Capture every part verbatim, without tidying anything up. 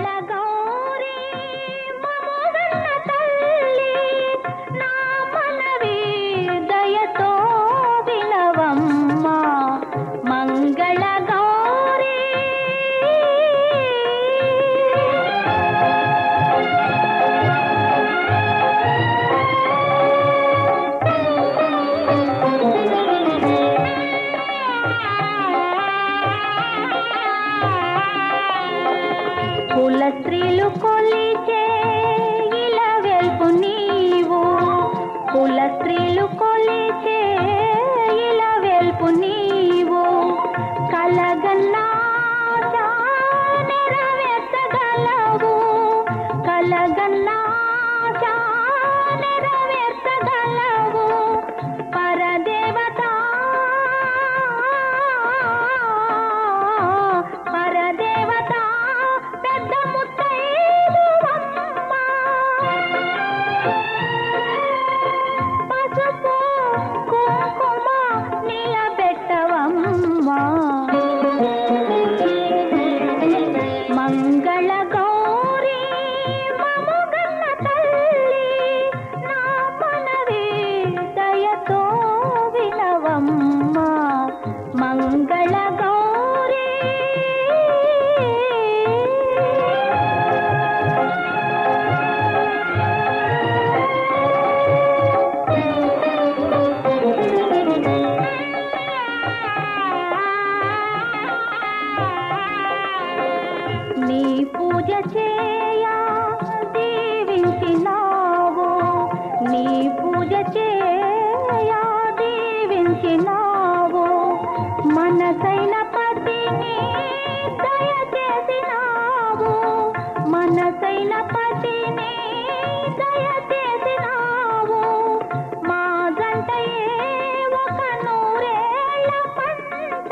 గౌరీ మముగన్న తల్లి నా మనవి దయతో వినవమ్మ మంగళ గౌరీ కుల స్త్రీలు కొలిచే ఇలా వెల్పు నీవు కుల స్త్రీలు కొలిచే ఇలా వెల్పు నీవు కలగన్నా నెరవేర్చగలవు కలగన్నా నెరవేర్చగలవు పరదేవత పరదేవత పెద్ద ముత్తైదువమ్మ పసుపు కుంకుమ నిలబెట్టవమ్మ మంగళ గౌరీ మముగన్న తల్లి నా మనవి దయతో వినవమ్మ మంగళ గౌరీ నీ పూజ చేయా దీవించినావు నీ పూజ చేయా దీవించినావు మనసైన పతిని దయచేసినావు మనసైన పతిని దయచేసినావు మా జంటయే ఒక నూరేళ్ల పంట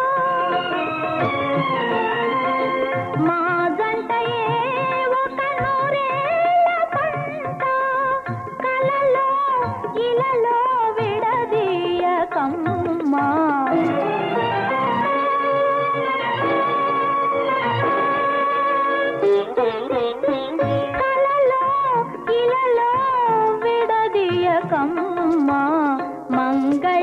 మా జంటయే ఒక నూరేళ్ల పంట కలలో ఇలలో విడదీయకమ్మా కలలో ఇలలో విడదీయకమ్మా మంగళ